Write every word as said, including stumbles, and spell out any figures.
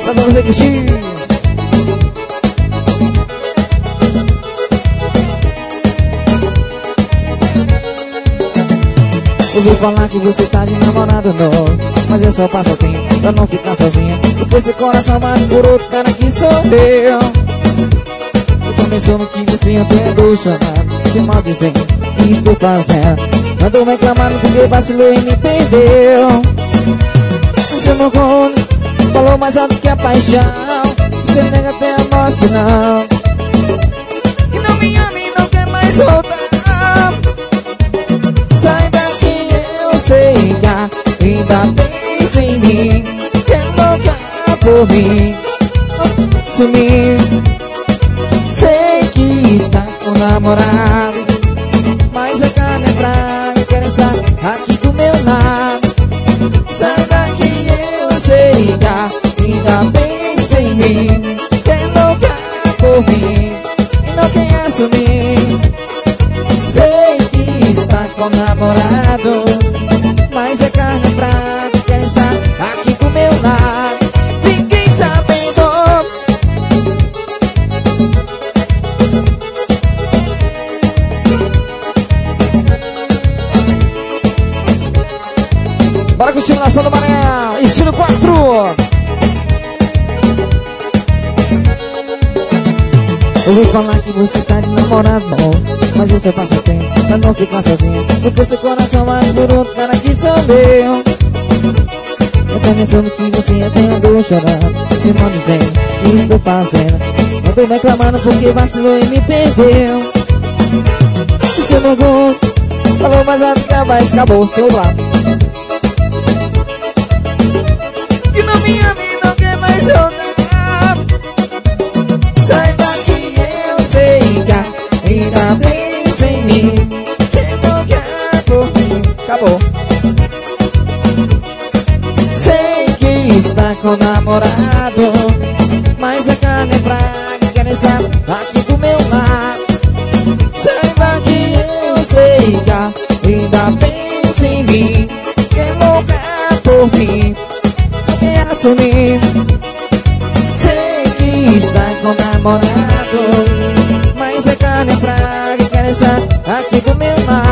Só pra você curtir. Ouvi falar que você tá de namorado novo, mas é só passatempo pra não ficar sozinha, porque seu coração bate por outro cara que sou eu. Eu tô pensando que você até andou chamando, se maldizendo que estou fazendo. Andou me reclamando porque vacilou e me perdeu. Você não conta, falou mais alto que a paixão. Você nega até a voz final, que não me ama e não quer mais voltar. Saiba que eu sei que ainda pensa em mim, quer louca por mim, sumir. Sei que está com o namorado, mas a carne é fraca, quer estar aqui do meu lado. Saiba que eu sei que ainda pensa em mim, quer louca por mim e não quer assumir. Sei que está com o namorado, mas é carne fraca, quer estar aqui do meu lado. Fiquei sabendo. Bora continuar na som do Mané, estilo quatro. Ouvi falar que você tá de namorado bom, mas isso é passatempo pra não ficar sozinho, porque seu coração vai por outro cara que sou eu. Eu tô pensando que você até andou chorando, se maldizendo que estou fazendo. Eu tô reclamando porque vacilou e me perdeu. Você não gosta, falou mais alto que a voz, acabou teu lado. Que não me ama e não quer mais voltar. Saiba que eu sei que ainda pensa em mim, quer louca por mim. Acabou. Sei que está com o namorado, mas a carne é fraca, quer estar aqui do meu lado. Saiba que eu sei que ainda pensa em mim, quer louca por mim, não quer assumir. Sei que está com o namorado, mas a carne é fraca, quer estar aqui do meu lado.